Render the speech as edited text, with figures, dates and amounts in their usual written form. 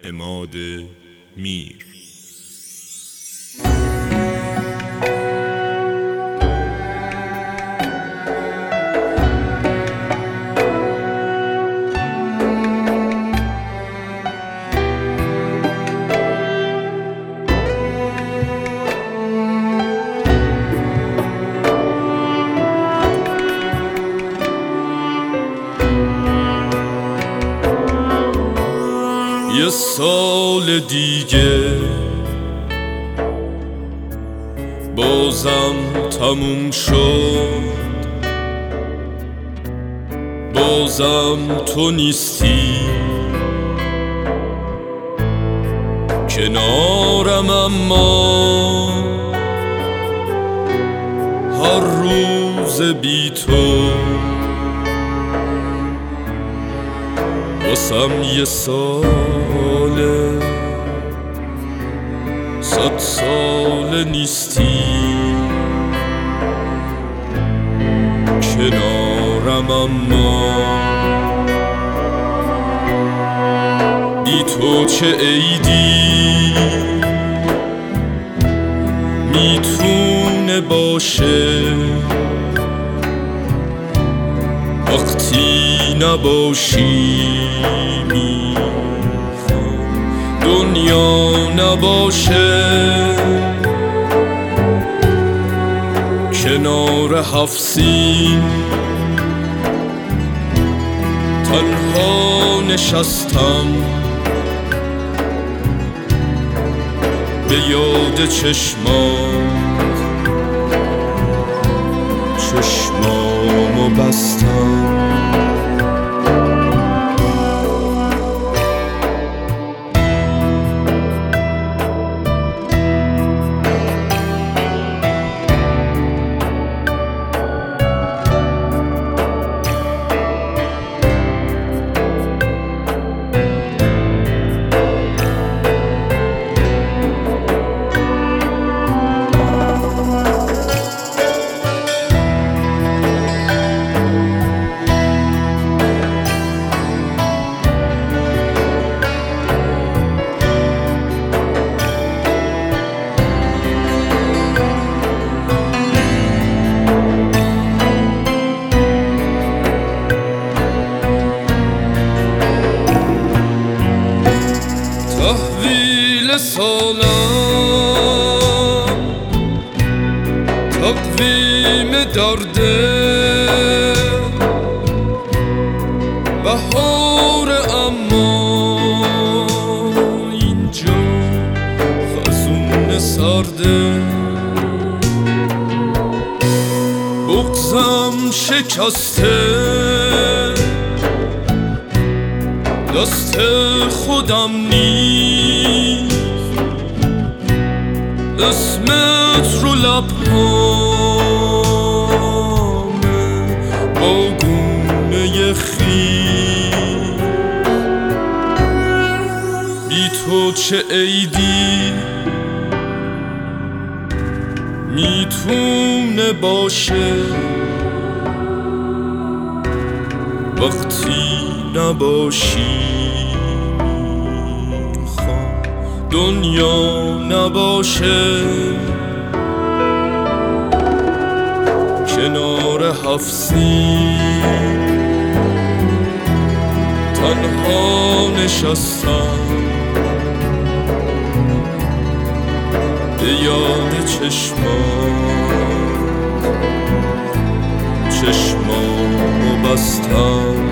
عماد میر. یه سال دیگه بازم تموم شد، بازم تو نیستی کنارم، اما هر روز بی تو واسم یه ساله، 100 سال نیستی کنارم، اما بی تو چه عیدی میتونه باشه وقتی نباشی. میخوام دنیا نباشه کنار 7 سین تنها نشستم به یاد چشمامو بستم. تحویل سالم، تقویم درده، بهار اما اینجا خزون سرده. بغضم شکسته، دست خودم نیست، اسمت رو لبهامه با گونه خیس. بی تو چه عیدی میتونه باشه وقتی نباشی. میخوام دنیا نباشه کنار 7 سین تنها نشستم به یاد چشمامو بستم.